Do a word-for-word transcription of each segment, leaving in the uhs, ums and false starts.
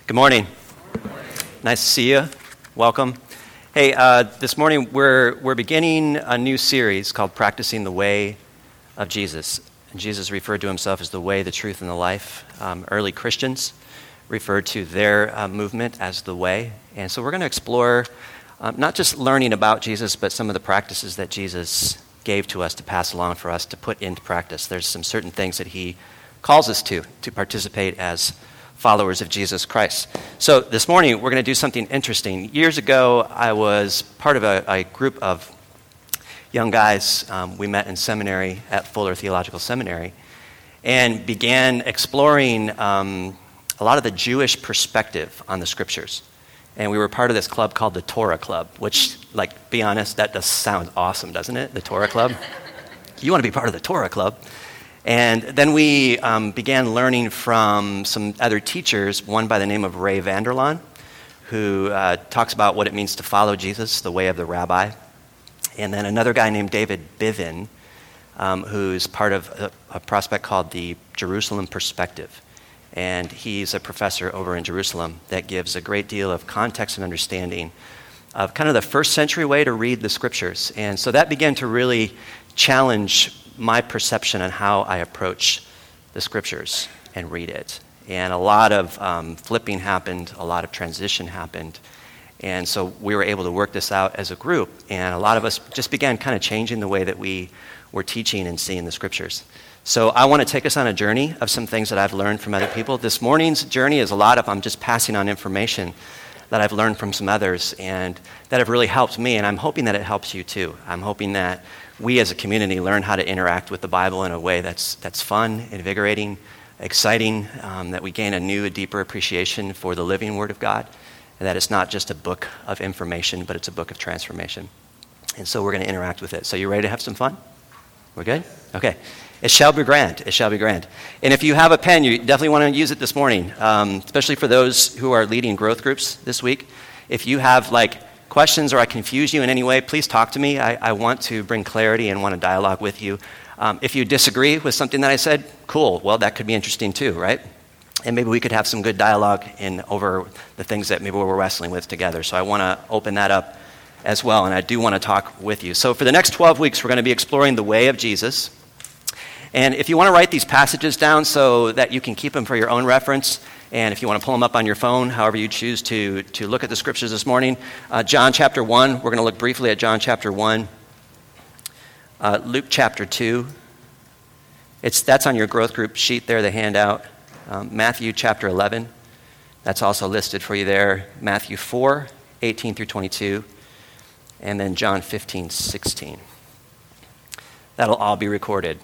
Good morning. Nice to see you. Welcome. Hey, uh, this morning we're we're beginning a new series called Practicing the Way of Jesus. And Jesus referred to himself as the way, the truth, and the life. Um, early Christians referred to their uh, movement as the way. And so we're going to explore um, not just learning about Jesus, but some of the practices that Jesus gave to us to pass along for us to put into practice. There's some certain things that he calls us to, to participate as followers of Jesus Christ. So this morning, we're going to do something interesting. Years ago, I was part of a, a group of young guys. Um, we met in seminary at Fuller Theological Seminary and began exploring um, a lot of the Jewish perspective on the scriptures. And we were part of this club called the Torah Club, which, like, be honest, that does sound awesome, doesn't it? The Torah Club. You want to be part of the Torah Club. And then we um, began learning from some other teachers, one by the name of Ray Vander Laan, who uh, talks about what it means to follow Jesus, the way of the rabbi. And then another guy named David Bivin, um, who's part of a, a prospect called the Jerusalem Perspective. And he's a professor over in Jerusalem that gives a great deal of context and understanding of kind of the first century way to read the scriptures. And so that began to really challenge my perception on how I approach the scriptures and read it. And a lot of um, flipping happened, a lot of transition happened. And so we were able to work this out as a group. And a lot of us just began kind of changing the way that we were teaching and seeing the scriptures. So I want to take us on a journey of some things that I've learned from other people. This morning's journey is a lot of I'm just passing on information that I've learned from some others and that have really helped me. And I'm hoping that it helps you too. I'm hoping that we as a community learn how to interact with the Bible in a way that's that's fun, invigorating, exciting, um, that we gain a new, a deeper appreciation for the living Word of God, and that it's not just a book of information, but it's a book of transformation. And so we're going to interact with it. So you ready to have some fun? We're good? Okay. It shall be grand. It shall be grand. And if you have a pen, you definitely want to use it this morning, um, especially for those who are leading growth groups this week. If you have, like, questions or I confuse you in any way, please talk to me. I, I want to bring clarity and want to dialogue with you. Um, if you disagree with something that I said, cool. Well, that could be interesting too, right? And maybe we could have some good dialogue in over the things that maybe we're wrestling with together. So I want to open that up as well, and I do want to talk with you. So for the next twelve weeks, we're going to be exploring the way of Jesus. And if you want to write these passages down so that you can keep them for your own reference, and if you want to pull them up on your phone, however you choose to, to look at the scriptures this morning, uh, John chapter one, we're going to look briefly at John chapter one, uh, Luke chapter two. It's, that's on your growth group sheet there, the handout. Um, Matthew chapter eleven, that's also listed for you there. Matthew four, eighteen through twenty-two, and then John fifteen, sixteen. That'll all be recorded.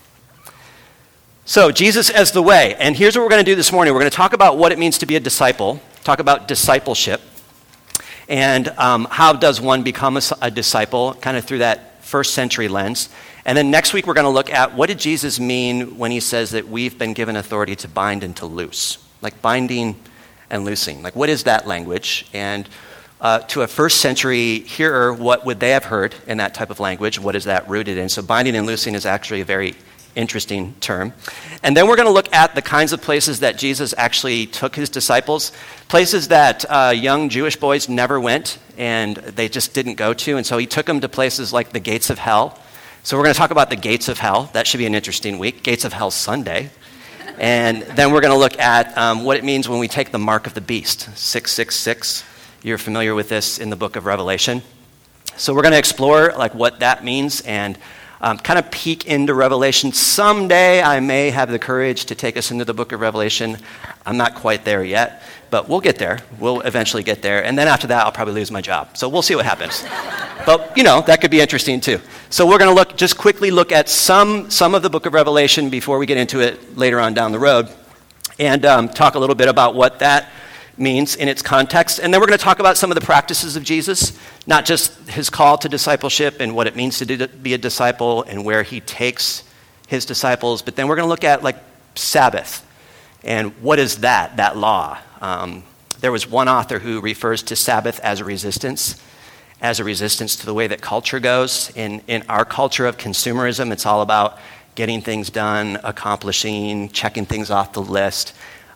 So, Jesus as the way. And here's what we're going to do this morning. We're going to talk about what it means to be a disciple, talk about discipleship, and um, how does one become a, a disciple, kind of through that first century lens. And then next week we're going to look at what did Jesus mean when he says that we've been given authority to bind and to loose, like binding and loosing. Like, what is that language? And uh, to a first century hearer, what would they have heard in that type of language? What is that rooted in? So binding and loosing is actually a very interesting term. And then we're going to look at the kinds of places that Jesus actually took his disciples, places that uh, young Jewish boys never went and they just didn't go to. And so he took them to places like the gates of hell. So we're going to talk about the gates of hell. That should be an interesting week. Gates of Hell Sunday. And then we're going to look at um, what it means when we take the mark of the beast, six six six. You're familiar with this in the book of Revelation. So we're going to explore like what that means and Um, kind of peek into Revelation. Someday I may have the courage to take us into the book of Revelation. I'm not quite there yet, but we'll get there. We'll eventually get there. And then after that, I'll probably lose my job. So we'll see what happens. But, you know, that could be interesting too. So we're going to look, just quickly look at some, some of the book of Revelation before we get into it later on down the road and um, talk a little bit about what that means in its context. And then we're going to talk about some of the practices of Jesus, not just his call to discipleship and what it means to do, be a disciple and where he takes his disciples, but then we're going to look at like Sabbath and what is that, that law. Um, there was one author who refers to Sabbath as a resistance, as a resistance to the way that culture goes. In, in our culture of consumerism, it's all about getting things done, accomplishing, checking things off the list.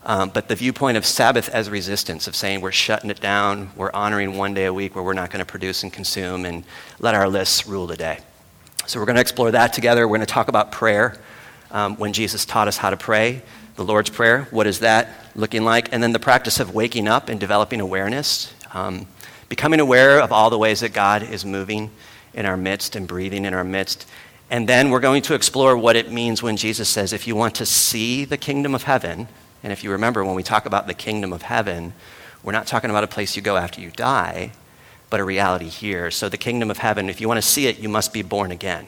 Um, but the viewpoint of Sabbath as resistance, of saying we're shutting it down, we're honoring one day a week where we're not going to produce and consume and let our lists rule the day. So we're going to explore that together. We're going to talk about prayer, um, when Jesus taught us how to pray, the Lord's Prayer. What is that looking like? And then the practice of waking up and developing awareness, um, becoming aware of all the ways that God is moving in our midst and breathing in our midst. And then we're going to explore what it means when Jesus says, if you want to see the kingdom of heaven, and if you remember when we talk about the kingdom of heaven, we're not talking about a place you go after you die, but a reality here. So the kingdom of heaven, if you want to see it, you must be born again.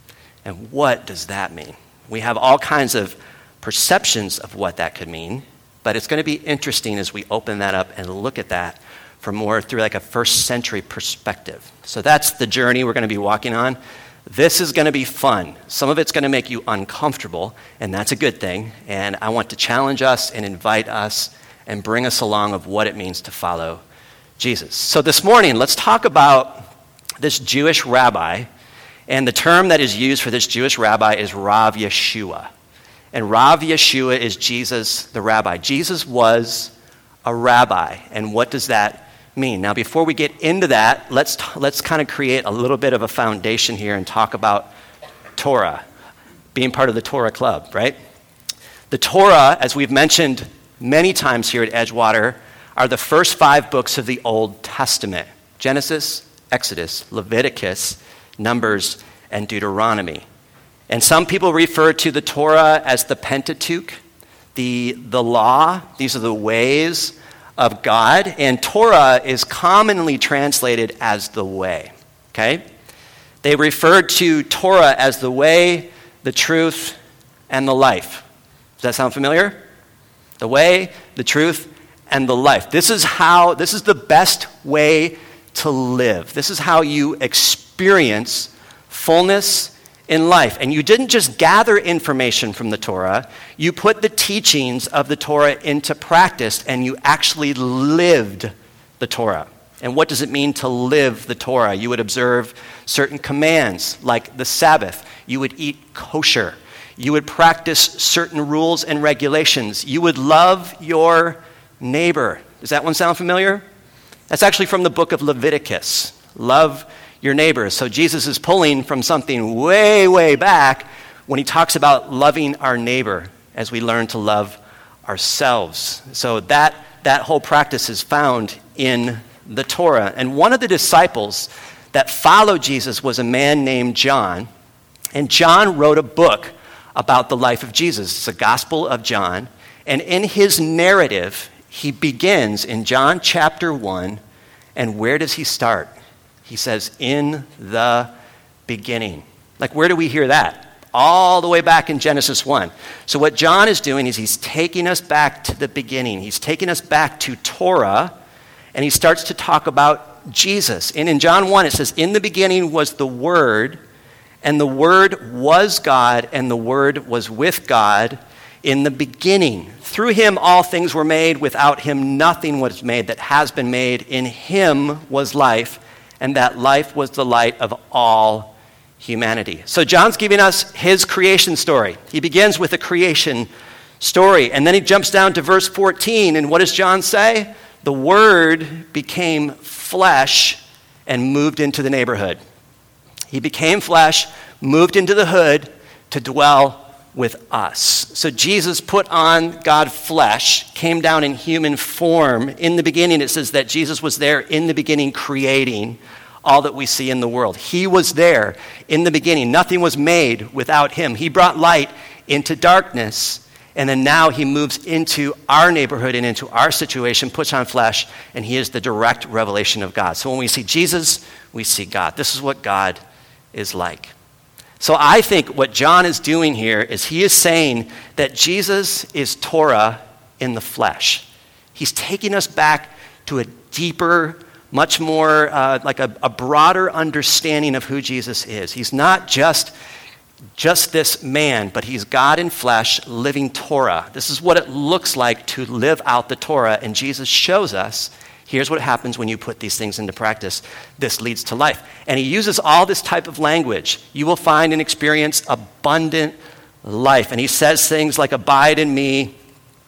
And what does that mean? We have all kinds of perceptions of what that could mean, but it's going to be interesting as we open that up and look at that from more through like a first century perspective. So that's the journey we're going to be walking on. This is going to be fun. Some of it's going to make you uncomfortable, and that's a good thing. And I want to challenge us and invite us and bring us along of what it means to follow Jesus. So this morning, let's talk about this Jewish rabbi. And the term that is used for this Jewish rabbi is Rav Yeshua. And Rav Yeshua is Jesus, the rabbi. Jesus was a rabbi. And what does that mean? Now, before we get into that, let's let's kind of create a little bit of a foundation here and talk about Torah, being part of the Torah club, right? The Torah, as we've mentioned many times here at Edgewater, are the first five books of the Old Testament: Genesis, Exodus, Leviticus, Numbers, and Deuteronomy. And some people refer to the Torah as the Pentateuch, the, the law. These are the ways of God. And Torah is commonly translated as the way, okay? They referred to Torah as the way, the truth, and the life. Does that sound familiar? The way, the truth, and the life. This is how, this is the best way to live. This is how you experience fullness in life. And you didn't just gather information from the Torah, you put the teachings of the Torah into practice, and you actually lived the Torah. And what does it mean to live the Torah? You would observe certain commands, like the Sabbath. You would eat kosher. You would practice certain rules and regulations. You would love your neighbor. Does that one sound familiar? That's actually from the book of Leviticus. Love your neighbor. So Jesus is pulling from something way, way back when he talks about loving our neighbor as we learn to love ourselves. So that, that whole practice is found in the Torah. And one of the disciples that followed Jesus was a man named John. And John wrote a book about the life of Jesus. It's the Gospel of John. And in his narrative, he begins in John chapter one, and where does he start? He says, in the beginning. Like, where do we hear that? All the way back in Genesis one. So what John is doing is he's taking us back to the beginning. He's taking us back to Torah, and he starts to talk about Jesus. And in John one, it says, in the beginning was the Word, and the Word was God, and the Word was with God in the beginning. Through him all things were made. Without him nothing was made that has been made. In him was life, and that life was the light of all humanity. So John's giving us his creation story. He begins with a creation story, and then he jumps down to verse fourteen, and what does John say? The Word became flesh and moved into the neighborhood. He became flesh, moved into the hood to dwell with us. So Jesus put on God flesh, came down in human form. In the beginning, it says that Jesus was there in the beginning creating all that we see in the world. He was there in the beginning. Nothing was made without him. He brought light into darkness, and then now he moves into our neighborhood and into our situation, puts on flesh, and he is the direct revelation of God. So when we see Jesus, we see God. This is what God is like. So I think what John is doing here is he is saying that Jesus is Torah in the flesh. He's taking us back to a deeper, much more uh, like a, a broader understanding of who Jesus is. He's not just, just this man, but he's God in flesh living Torah. This is what it looks like to live out the Torah, and Jesus shows us here's what happens when you put these things into practice. This leads to life. And he uses all this type of language. You will find and experience abundant life. And he says things like, abide in me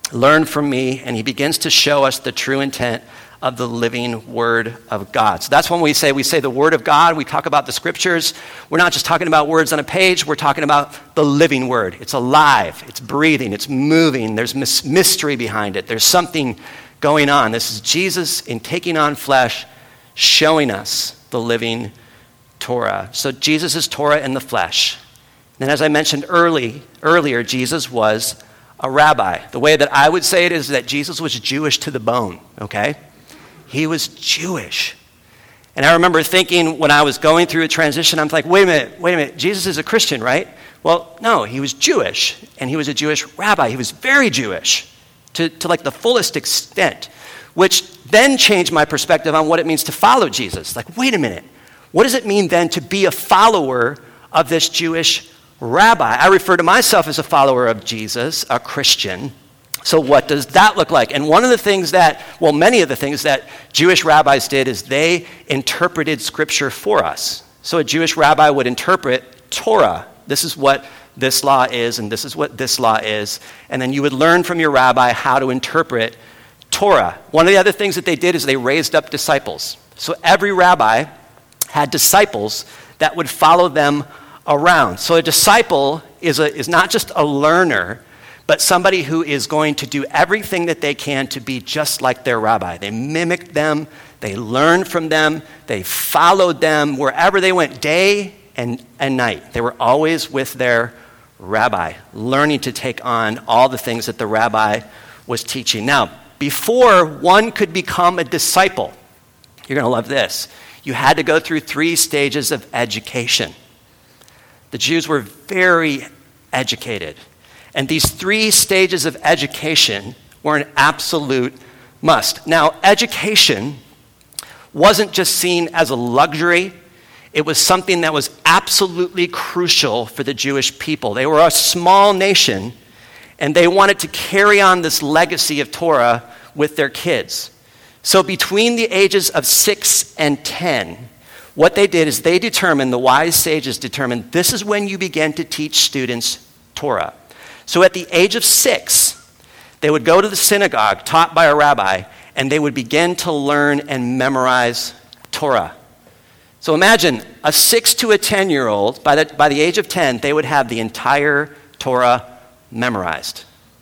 learn from me, and he begins to show us the true intent of the living word of God. So that's when we say, we say the word of God, we talk about the scriptures. We're not just talking about words on a page, we're talking about the living word. It's alive, it's breathing, it's moving, there's mystery behind it, there's something going on. This is Jesus in taking on flesh, showing us the living Torah. So Jesus is Torah in the flesh. And as I mentioned early, earlier, Jesus was a rabbi. The way that I would say it is that Jesus was Jewish to the bone, okay? He was Jewish. And I remember thinking when I was going through a transition, I'm like, wait a minute, wait a minute, Jesus is a Christian, right? Well, no, he was Jewish, and he was a Jewish rabbi. He was very Jewish to, to like the fullest extent, which then changed my perspective on what it means to follow Jesus. Like, wait a minute, what does it mean then to be a follower of this Jewish rabbi? I refer to myself as a follower of Jesus, a Christian. So what does that look like? And one of the things that, well, many of the things that Jewish rabbis did is they interpreted scripture for us. So a Jewish rabbi would interpret Torah. This is what this law is, and this is what this law is. And then you would learn from your rabbi how to interpret Torah. One of the other things that they did is they raised up disciples. So every rabbi had disciples that would follow them around. So a disciple is a, is not just a learner, but somebody who is going to do everything that they can to be just like their rabbi. They mimicked them, they learned from them, they followed them wherever they went, day and, and night. They were always with their rabbi, learning to take on all the things that the rabbi was teaching. Now, before one could become a disciple, you're going to love this, you had to go through three stages of education. The Jews were very educated. And these three stages of education were an absolute must. Now, education wasn't just seen as a luxury. It was something that was absolutely crucial for the Jewish people. They were a small nation, and they wanted to carry on this legacy of Torah with their kids. So between the ages of six and ten, what they did is they determined, the wise sages determined, this is when you begin to teach students Torah. So at the age of six, they would go to the synagogue taught by a rabbi, and they would begin to learn and memorize Torah. So imagine a six to a ten-year-old, by the, by the age of ten, they would have the entire Torah memorized.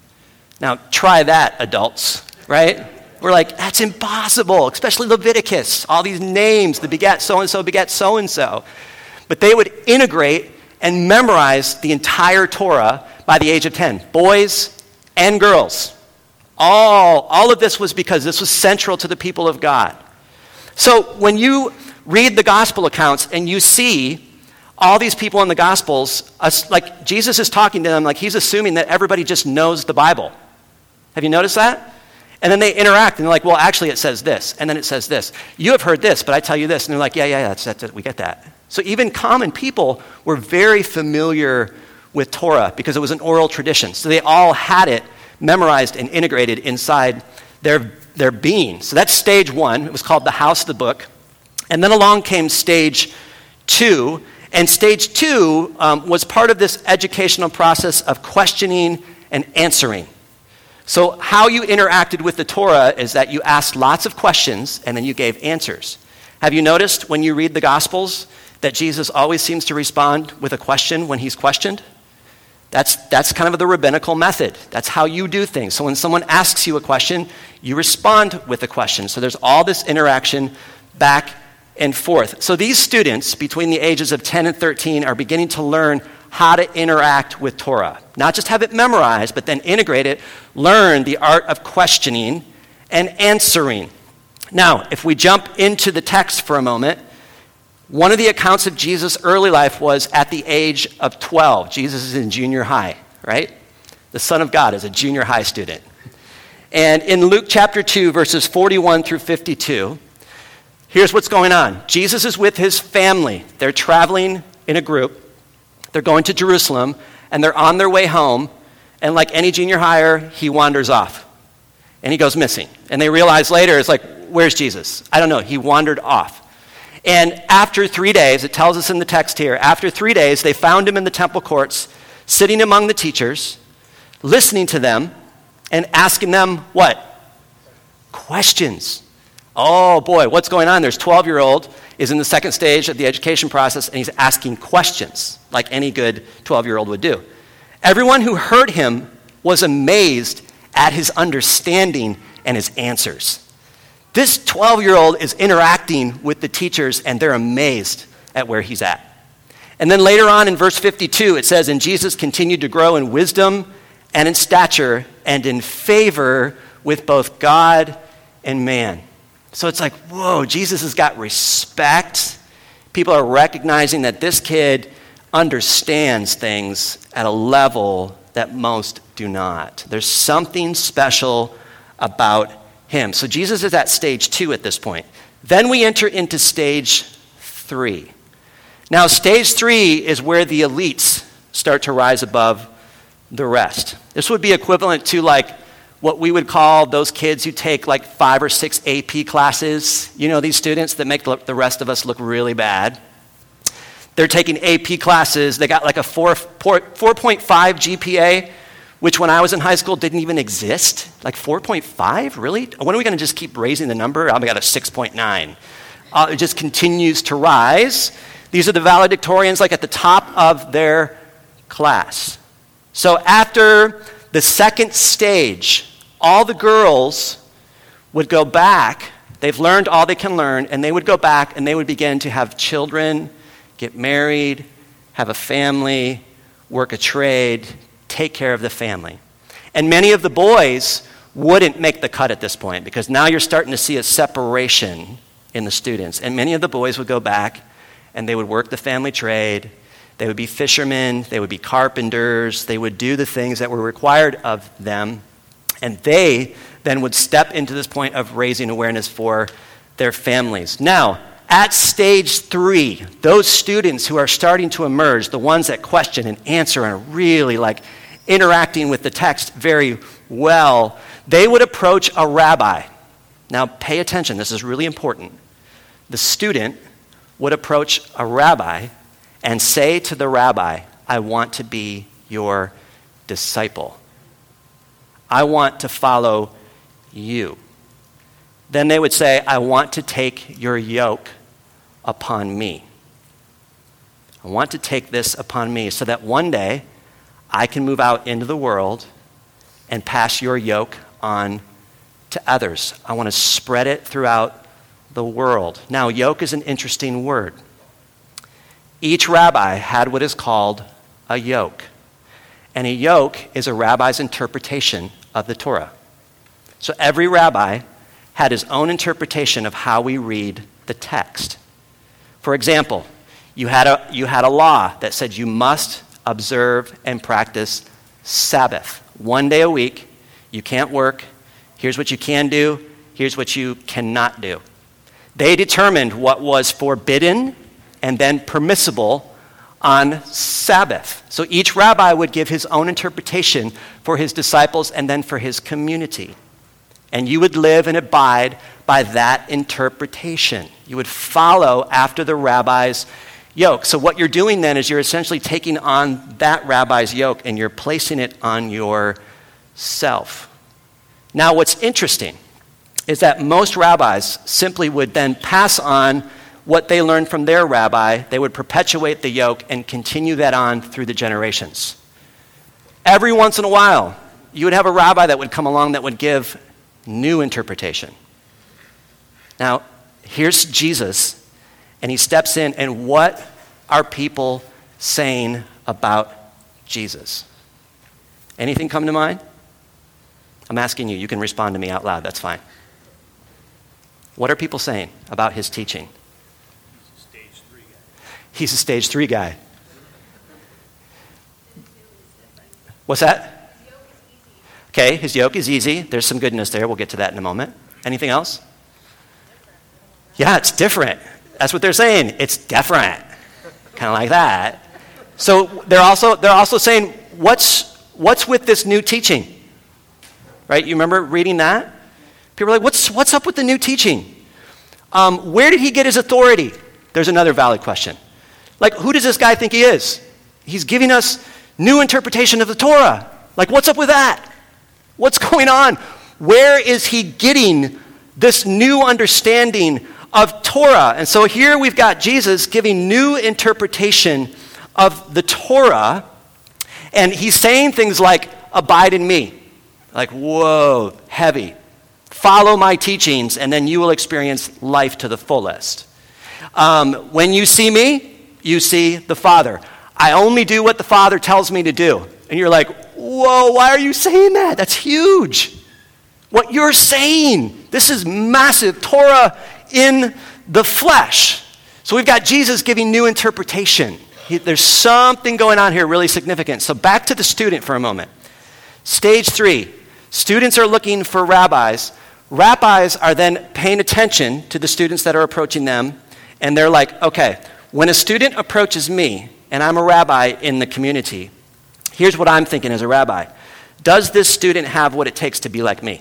Now try that, adults, right? We're like, that's impossible, especially Leviticus, all these names, the begat so-and-so, begat so-and-so. But they would integrate and memorize the entire Torah by the age of ten, boys and girls. All, all of this was because this was central to the people of God. So when you read the gospel accounts and you see all these people in the gospels, like Jesus is talking to them like he's assuming that everybody just knows the Bible. Have you noticed that? And then they interact, and they're like, well, actually, it says this, and then it says this. You have heard this, but I tell you this. And they're like, yeah, yeah, yeah, that's, that's it. We get that. So even common people were very familiar with Torah because it was an oral tradition. So they all had it memorized and integrated inside their, their being. So that's stage one. It was called the house of the book. And then along came stage two. And stage two um, was part of this educational process of questioning and answering. So how you interacted with the Torah is that you asked lots of questions and then you gave answers. Have you noticed when you read the Gospels that Jesus always seems to respond with a question when he's questioned? That's, that's kind of the rabbinical method. That's how you do things. So when someone asks you a question, you respond with a question. So there's all this interaction back and forth. So these students between the ages of ten and thirteen are beginning to learn how to interact with Torah. Not just have it memorized, but then integrate it, learn the art of questioning and answering. Now, if we jump into the text for a moment, one of the accounts of Jesus' early life was at the age of twelve. Jesus is in junior high, right? The Son of God is a junior high student. And in Luke chapter two, verses forty-one through fifty-two, here's what's going on. Jesus is with his family. They're traveling in a group. They're going to Jerusalem, and they're on their way home, and like any junior higher, he wanders off, and he goes missing. And they realize later, it's like, where's Jesus? I don't know, he wandered off. And after three days, it tells us in the text here, after three days, they found him in the temple courts, sitting among the teachers, listening to them, and asking them what? Questions. Oh boy, what's going on? There's twelve-year-old is in the second stage of the education process, and he's asking questions like any good twelve-year-old would do. Everyone who heard him was amazed at his understanding and his answers. This twelve-year-old is interacting with the teachers, and they're amazed at where he's at. And then later on in verse fifty-two, it says, "And Jesus continued to grow in wisdom and in stature and in favor with both God and man." So it's like, whoa, Jesus has got respect. People are recognizing that this kid understands things at a level that most do not. There's something special about him. So Jesus is at stage two at this point. Then we enter into stage three. Now, stage three is where the elites start to rise above the rest. This would be equivalent to like what we would call those kids who take like five or six A P classes. You know, these students that make the rest of us look really bad. They're taking A P classes. They got like a four, four, four point five G P A, which when I was in high school didn't even exist. Like four point five, really? When are we going to just keep raising the number? I've got a six point nine. Uh, it just continues to rise. These are the valedictorians like at the top of their class. So after the second stage, all the girls would go back. They've learned all they can learn, and they would go back and they would begin to have children, get married, have a family, work a trade, take care of the family. And many of the boys wouldn't make the cut at this point because now you're starting to see a separation in the students. And many of the boys would go back and they would work the family trade. They would be fishermen. They would be carpenters. They would do the things that were required of them. And they then would step into this point of raising awareness for their families. Now, at stage three, those students who are starting to emerge, the ones that question and answer and are really like interacting with the text very well, they would approach a rabbi. Now, pay attention. This is really important. The student would approach a rabbi and say to the rabbi, "I want to be your disciple. I want to follow you." Then they would say, "I want to take your yoke upon me. I want to take this upon me so that one day I can move out into the world and pass your yoke on to others. I want to spread it throughout the world." Now, yoke is an interesting word. Each rabbi had what is called a yoke. And a yoke is a rabbi's interpretation of the Torah. So every rabbi had his own interpretation of how we read the text. For example, you had a, you had a law that said you must observe and practice Sabbath. One day a week, you can't work. Here's what you can do. Here's what you cannot do. They determined what was forbidden and then permissible on Sabbath. So each rabbi would give his own interpretation for his disciples and then for his community. And you would live and abide by that interpretation. You would follow after the rabbi's yoke. So what you're doing then is you're essentially taking on that rabbi's yoke and you're placing it on yourself. Now what's interesting is that most rabbis simply would then pass on what they learned from their rabbi. They would perpetuate the yoke and continue that on through the generations. Every once in a while, you would have a rabbi that would come along that would give new interpretation. Now, here's Jesus, and he steps in, and what are people saying about Jesus? Anything come to mind? I'm asking you. You can respond to me out loud. That's fine. What are people saying about his teaching? He's a stage three guy. He's a stage three guy. What's that? Okay, his yoke is easy. There's some goodness there. We'll get to that in a moment. Anything else? Yeah, it's different. That's what they're saying. It's different. Kind of like that. So they're also they're also saying, what's what's with this new teaching? Right? You remember reading that? People are like, what's what's up with the new teaching? Um, where did he get his authority? There's another valid question. Like, who does this guy think he is? He's giving us new interpretation of the Torah. Like, what's up with that? What's going on? Where is he getting this new understanding of Torah? And so here we've got Jesus giving new interpretation of the Torah, and he's saying things like, abide in me. Like, whoa, heavy. Follow my teachings, and then you will experience life to the fullest. Um, when you see me, you see the Father. I only do what the Father tells me to do. And you're like, whoa, why are you saying that? That's huge. What you're saying, this is massive. Torah in the flesh. So we've got Jesus giving new interpretation. He, there's something going on here really significant. So back to the student for a moment. Stage three, students are looking for rabbis. Rabbis are then paying attention to the students that are approaching them, and they're like, okay, when a student approaches me, and I'm a rabbi in the community, here's what I'm thinking as a rabbi. Does this student have what it takes to be like me?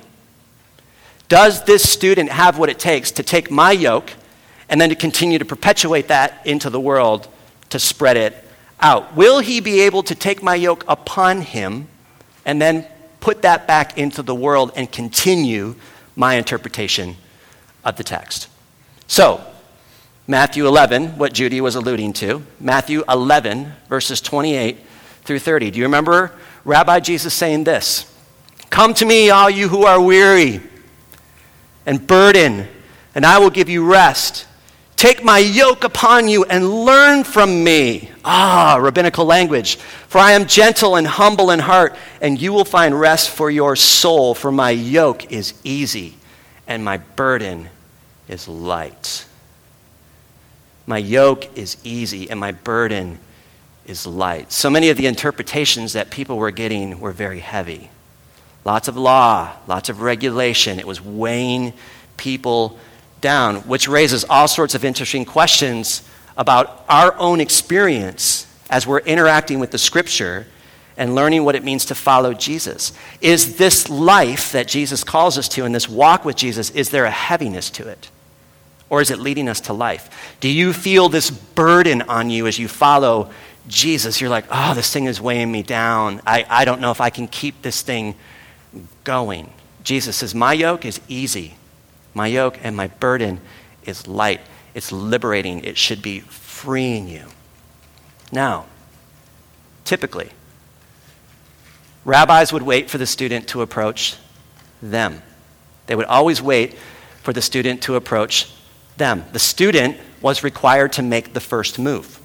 Does this student have what it takes to take my yoke and then to continue to perpetuate that into the world to spread it out? Will he be able to take my yoke upon him and then put that back into the world and continue my interpretation of the text? So, Matthew eleven, what Judy was alluding to, Matthew eleven, verses twenty-eight through thirty. Do you remember Rabbi Jesus saying this? Come to me, all you who are weary and burdened, and I will give you rest. Take my yoke upon you and learn from me. Ah, rabbinical language. For I am gentle and humble in heart, and you will find rest for your soul. For my yoke is easy, and my burden is light. My yoke is easy, and my burden is light. So many of the interpretations that people were getting were very heavy. Lots of law, lots of regulation. It was weighing people down, which raises all sorts of interesting questions about our own experience as we're interacting with the Scripture and learning what it means to follow Jesus. Is this life that Jesus calls us to and this walk with Jesus, is there a heaviness to it? Or is it leading us to life? Do you feel this burden on you as you follow Jesus? You're like, oh, this thing is weighing me down. I, I don't know if I can keep this thing going. Jesus says, my yoke is easy. My yoke and my burden is light. It's liberating. It should be freeing you. Now, typically, rabbis would wait for the student to approach them. They would always wait for the student to approach them. The student was required to make the first move.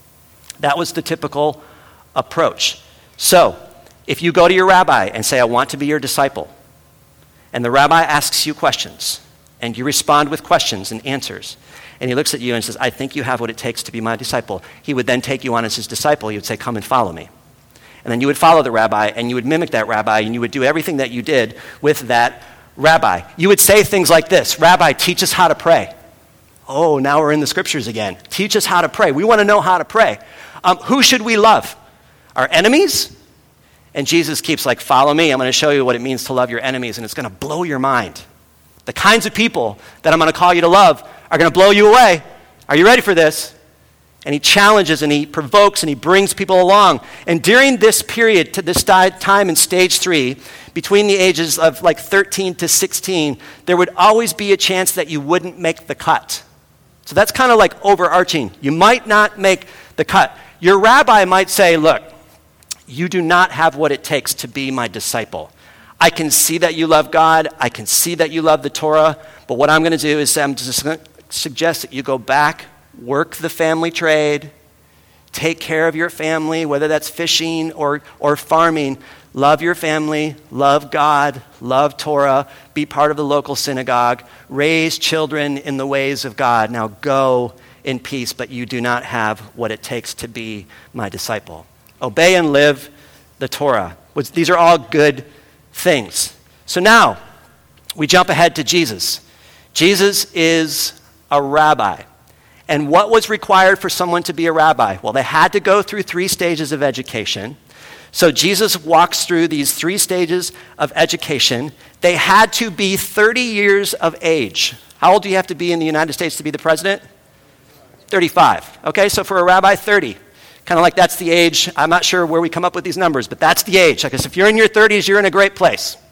That was the typical approach. So, if you go to your rabbi and say, I want to be your disciple, and the rabbi asks you questions, and you respond with questions and answers, and he looks at you and says, I think you have what it takes to be my disciple, he would then take you on as his disciple. He would say, come and follow me. And then you would follow the rabbi, and you would mimic that rabbi, and you would do everything that you did with that rabbi. You would say things like this, Rabbi, teach us how to pray. Oh, now we're in the Scriptures again. Teach us how to pray. We want to know how to pray. Um, who should we love? Our enemies? And Jesus keeps like, follow me. I'm going to show you what it means to love your enemies, and it's going to blow your mind. The kinds of people that I'm going to call you to love are going to blow you away. Are you ready for this? And he challenges and he provokes and he brings people along. And during this period, to this time in stage three, between the ages of like thirteen to sixteen, there would always be a chance that you wouldn't make the cut. So that's kind of like overarching. You might not make the cut. Your rabbi might say, look, you do not have what it takes to be my disciple. I can see that you love God. I can see that you love the Torah. But what I'm going to do is I'm just going to suggest that you go back, work the family trade, take care of your family, whether that's fishing or, or farming. Love your family, love God, love Torah, be part of the local synagogue, raise children in the ways of God. Now go in peace, but you do not have what it takes to be my disciple. Obey and live the Torah. These are all good things. So now we jump ahead to Jesus. Jesus is a rabbi. And what was required for someone to be a rabbi? Well, they had to go through three stages of education. So Jesus walks through these three stages of education. They had to be thirty years of age. How old do you have to be in the United States to be the president? thirty-five. Okay, so for a rabbi, thirty. Kind of like that's the age. I'm not sure where we come up with these numbers, but that's the age. Because if you're in your thirties, you're in a great place.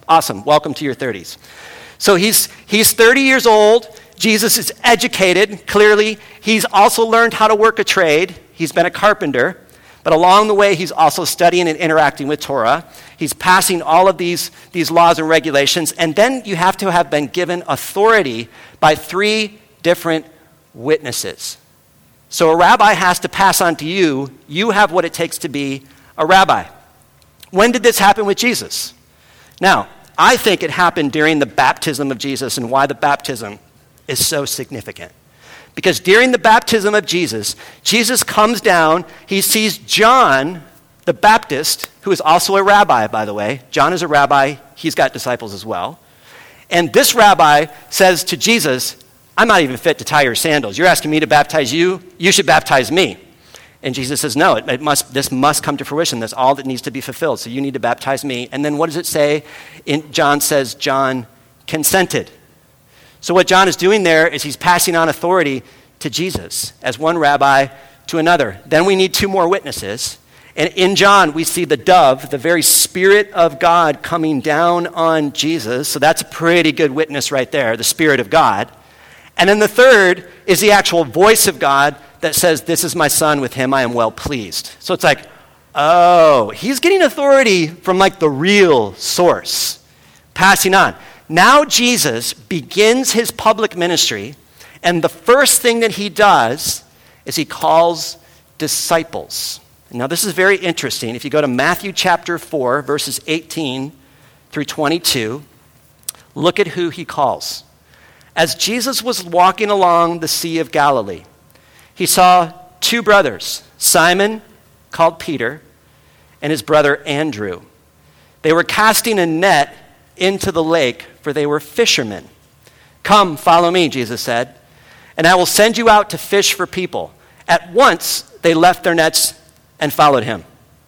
Awesome. Welcome to your thirties. So he's he's thirty years old. Jesus is educated, clearly. He's also learned how to work a trade. He's been a carpenter. But along the way, he's also studying and interacting with Torah. He's passing all of these, these laws and regulations. And then you have to have been given authority by three different witnesses. So a rabbi has to pass on to you, you have what it takes to be a rabbi. When did this happen with Jesus? Now, I think it happened during the baptism of Jesus, and why the baptism is so significant. Because during the baptism of Jesus, Jesus comes down, he sees John the Baptist, who is also a rabbi, by the way. John is a rabbi, he's got disciples as well. And this rabbi says to Jesus, I'm not even fit to tie your sandals. You're asking me to baptize you? You should baptize me. And Jesus says, no, it, it must, this must come to fruition. That's all that needs to be fulfilled. So you need to baptize me. And then what does it say? In, John says John consented. So what John is doing there is he's passing on authority to Jesus as one rabbi to another. Then we need two more witnesses. And in John, we see the dove, the very Spirit of God coming down on Jesus. So that's a pretty good witness right there, the Spirit of God. And then the third is the actual voice of God that says, this is my son, with him I am well pleased. So it's like, oh, he's getting authority from like the real source, passing on. Now Jesus begins his public ministry, and the first thing that he does is he calls disciples. Now this is very interesting. If you go to Matthew chapter four, verses eighteen through twenty-two, look at who he calls. As Jesus was walking along the Sea of Galilee, he saw two brothers, Simon, called Peter, and his brother Andrew. They were casting a net into the lake, for they were fishermen. Come, follow me, Jesus said, and I will send you out to fish for people. At once, they left their nets and followed him.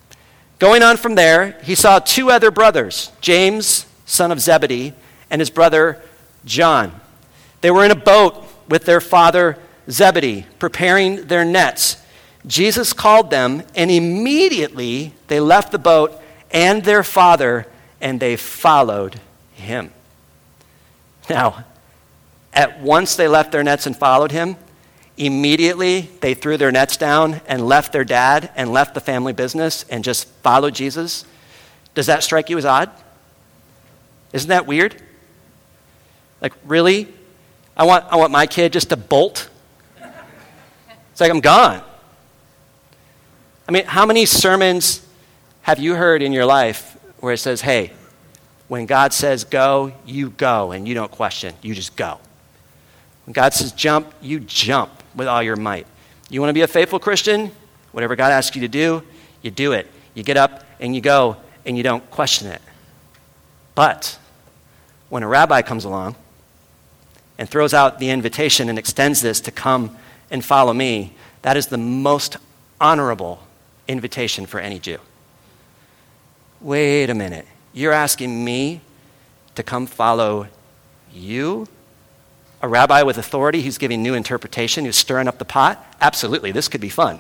Going on from there, he saw two other brothers, James, son of Zebedee, and his brother John. They were in a boat with their father Zebedee, preparing their nets. Jesus called them, and immediately they left the boat and their father, and they followed him. Now, at once they left their nets and followed him. Immediately they threw their nets down and left their dad and left the family business and just followed Jesus. Does that strike you as odd? Isn't that weird? Like, really? I want, I want my kid just to bolt? It's like, I'm gone. I mean, how many sermons have you heard in your life where it says, hey, when God says go, you go, and you don't question, you just go. When God says jump, you jump with all your might. You want to be a faithful Christian? Whatever God asks you to do, you do it. You get up and you go, and you don't question it. But when a rabbi comes along and throws out the invitation and extends this to come and follow me, that is the most honorable invitation for any Jew. Wait a minute. You're asking me to come follow you? A rabbi with authority who's giving new interpretation, who's stirring up the pot? Absolutely, this could be fun.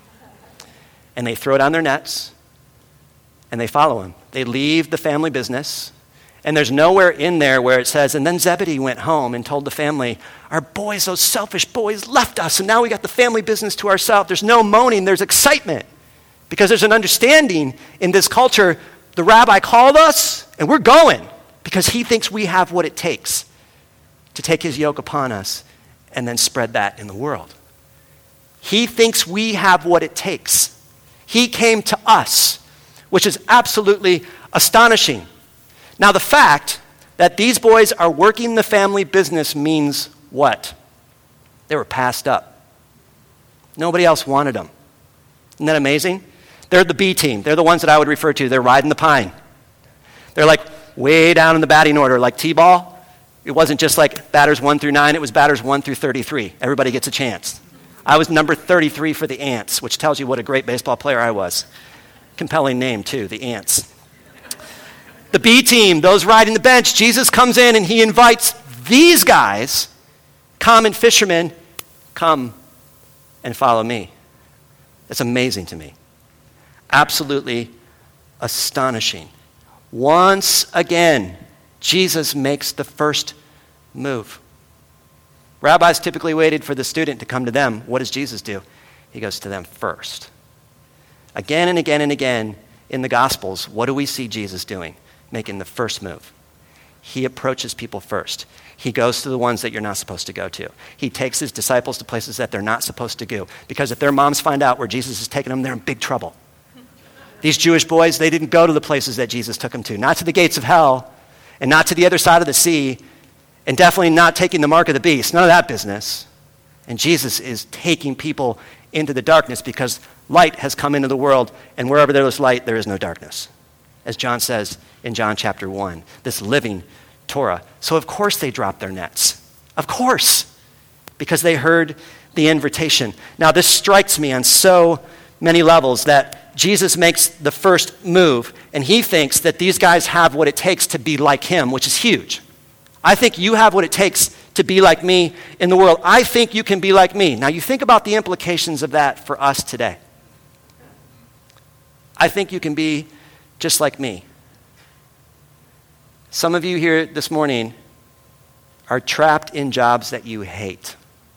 And they throw down their nets, and they follow him. They leave the family business, and there's nowhere in there where it says, and then Zebedee went home and told the family, our boys, those selfish boys, left us, and now we got the family business to ourselves. There's no moaning, there's excitement. Because there's an understanding in this culture, the rabbi called us, and we're going, because he thinks we have what it takes to take his yoke upon us and then spread that in the world. He thinks we have what it takes. He came to us, which is absolutely astonishing. Now, the fact that these boys are working the family business means what? They were passed up. Nobody else wanted them. Isn't that amazing? They're the B team. They're the ones that I would refer to. They're riding the pine. They're like way down in the batting order, like T-ball. It wasn't just like batters one through nine. It was batters one through thirty-three. Everybody gets a chance. I was number thirty-three for the Ants, which tells you what a great baseball player I was. Compelling name, too, the Ants. The B team, those riding the bench, Jesus comes in and he invites these guys, common fishermen, come and follow me. It's amazing to me. Absolutely astonishing. Once again, Jesus makes the first move. Rabbis typically waited for the student to come to them. What does Jesus do? He goes to them first. Again and again and again in the Gospels, what do we see Jesus doing? Making the first move. He approaches people first. He goes to the ones that you're not supposed to go to. He takes his disciples to places that they're not supposed to go, because if their moms find out where Jesus is taking them, they're in big trouble. These Jewish boys, they didn't go to the places that Jesus took them to, not to the gates of hell, and not to the other side of the sea, and definitely not taking the mark of the beast, none of that business. And Jesus is taking people into the darkness because light has come into the world, and wherever there is light, there is no darkness. As John says in John chapter one, this living Torah. So of course they dropped their nets. Of course, because they heard the invitation. Now this strikes me on so many levels that Jesus makes the first move, and he thinks that these guys have what it takes to be like him, which is huge. I think you have what it takes to be like me in the world. I think you can be like me. Now you think about the implications of that for us today. I think you can be just like me. Some of you here this morning are trapped in jobs that you hate.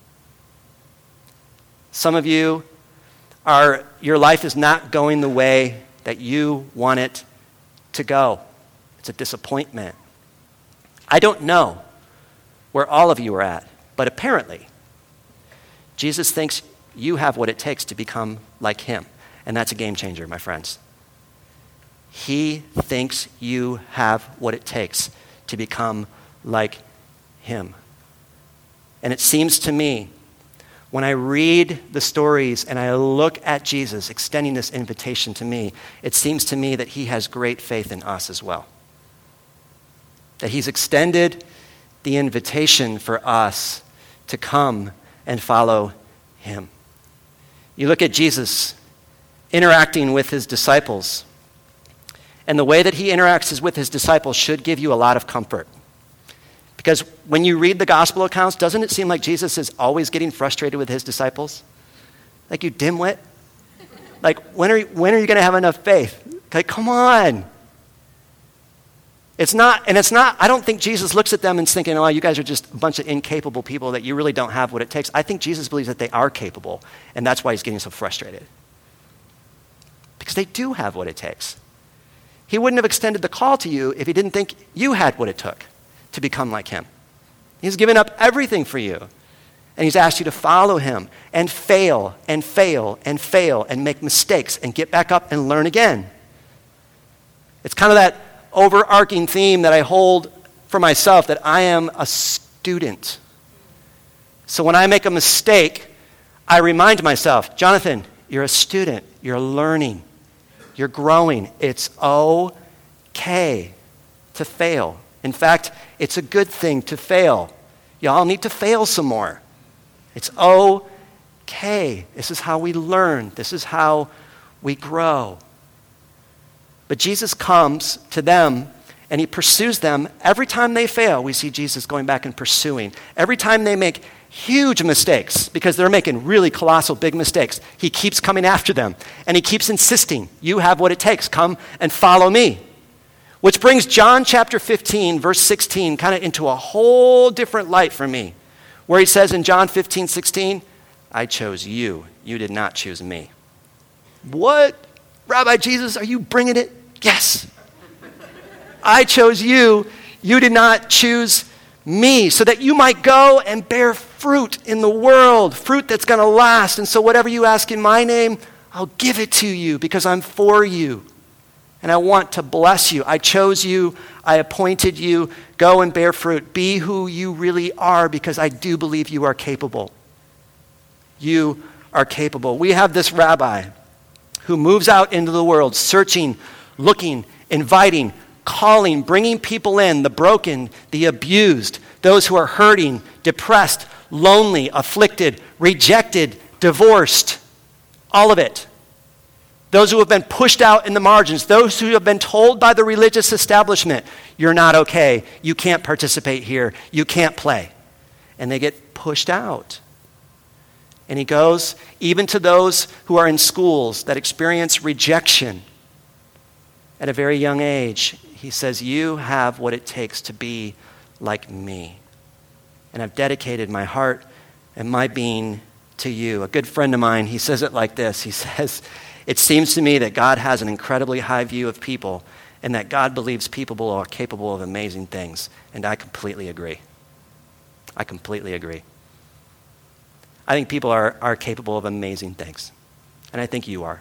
Some of you are, your life is not going the way that you want it to go. It's a disappointment. I don't know where all of you are at, but apparently, Jesus thinks you have what it takes to become like him. And that's a game changer, my friends. He thinks you have what it takes to become like him. And it seems to me, when I read the stories and I look at Jesus extending this invitation to me, it seems to me that he has great faith in us as well. That he's extended the invitation for us to come and follow him. You look at Jesus interacting with his disciples, and the way that he interacts with his disciples should give you a lot of comfort. Because when you read the gospel accounts, doesn't it seem like Jesus is always getting frustrated with his disciples? Like, you dimwit? Like, when are you, when are you going to have enough faith? Like, come on. It's not, and it's not, I don't think Jesus looks at them and is thinking, oh, you guys are just a bunch of incapable people that you really don't have what it takes. I think Jesus believes that they are capable, and that's why he's getting so frustrated. Because they do have what it takes. He wouldn't have extended the call to you if he didn't think you had what it took to become like him. He's given up everything for you, and he's asked you to follow him and fail and fail and fail and make mistakes and get back up and learn again. It's kind of that overarching theme that I hold for myself, that I am a student. So when I make a mistake, I remind myself, Jonathan, you're a student. You're learning. You're growing. It's okay to fail. In fact, it's a good thing to fail. Y'all need to fail some more. It's okay. This is how we learn. This is how we grow. But Jesus comes to them and he pursues them. Every time they fail, we see Jesus going back and pursuing. Every time they make huge mistakes, because they're making really colossal big mistakes, he keeps coming after them. And he keeps insisting, you have what it takes. Come and follow me. Which brings John chapter fifteen, verse sixteen, kind of into a whole different light for me. Where he says in John fifteen, sixteen, I chose you. You did not choose me. What? Rabbi Jesus, are you bringing it? Yes. I chose you. You did not choose me, so that you might go and bear fruit in the world, fruit that's going to last. And so whatever you ask in my name, I'll give it to you because I'm for you. And I want to bless you. I chose you. I appointed you. Go and bear fruit. Be who you really are, because I do believe you are capable. You are capable. We have this rabbi who moves out into the world, searching, looking, inviting, calling, bringing people in, the broken, the abused, those who are hurting, depressed, lonely, afflicted, rejected, divorced, all of it. Those who have been pushed out in the margins, those who have been told by the religious establishment, you're not okay, you can't participate here, you can't play. And they get pushed out. And he goes even to those who are in schools that experience rejection at a very young age. He says, you have what it takes to be like me. And I've dedicated my heart and my being to you. A good friend of mine, he says it like this. He says, it seems to me that God has an incredibly high view of people and that God believes people are capable of amazing things. And I completely agree. I completely agree. I think people are, are capable of amazing things. And I think you are.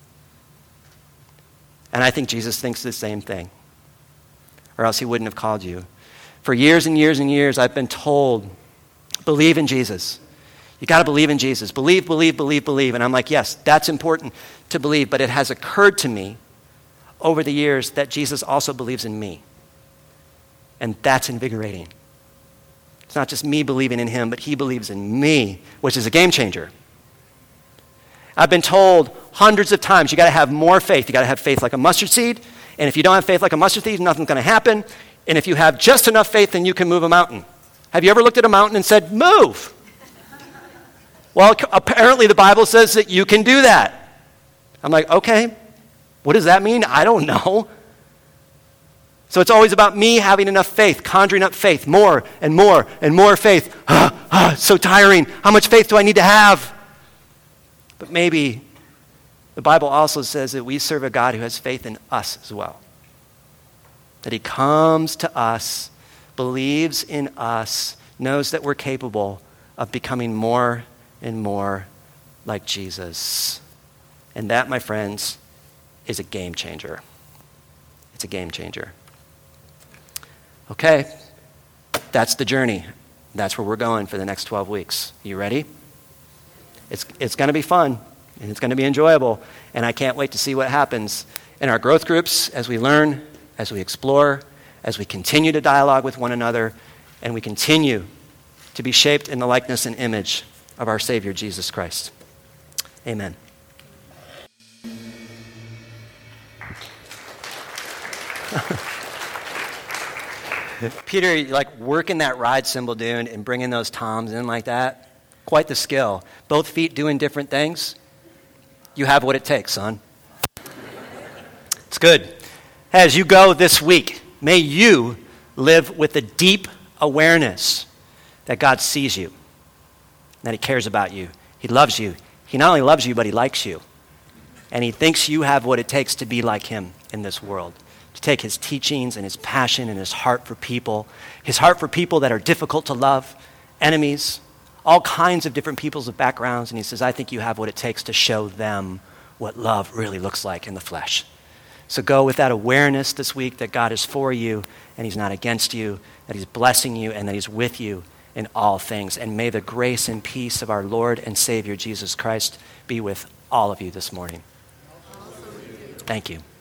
And I think Jesus thinks the same thing. Or else he wouldn't have called you. For years and years and years, I've been told, believe in Jesus. You got to believe in Jesus. Believe, believe, believe, believe. And I'm like, yes, that's important to believe. But it has occurred to me over the years that Jesus also believes in me. And that's invigorating. It's not just me believing in him, but he believes in me, which is a game changer. I've been told hundreds of times, you got to have more faith. You got to have faith like a mustard seed. And if you don't have faith like a mustard seed, nothing's going to happen. And if you have just enough faith, then you can move a mountain. Have you ever looked at a mountain and said, move? Well, apparently the Bible says that you can do that. I'm like, okay, what does that mean? I don't know. So it's always about me having enough faith, conjuring up faith, more and more and more faith. Ah, ah, so tiring. How much faith do I need to have? But maybe the Bible also says that we serve a God who has faith in us as well. That he comes to us, believes in us, knows that we're capable of becoming more and more like Jesus. And that, my friends, is a game changer. It's a game changer. Okay, that's the journey. That's where we're going for the next twelve weeks. You ready? It's, it's going to be fun, and it's going to be enjoyable, and I can't wait to see what happens in our growth groups as we learn, as we explore, as we continue to dialogue with one another, and we continue to be shaped in the likeness and image of our Savior, Jesus Christ. Amen. Peter, you like working that ride cymbal, dude, and bringing those toms in like that. Quite the skill. Both feet doing different things. You have what it takes, son. It's good. As you go this week, may you live with a deep awareness that God sees you, that he cares about you. He loves you. He not only loves you, but he likes you. And he thinks you have what it takes to be like him in this world. To take his teachings and his passion and his heart for people, his heart for people that are difficult to love, enemies, all kinds of different peoples of backgrounds. And he says, I think you have what it takes to show them what love really looks like in the flesh. So go with that awareness this week that God is for you and he's not against you, that he's blessing you and that he's with you in all things. And may the grace and peace of our Lord and Savior Jesus Christ be with all of you this morning. Thank you.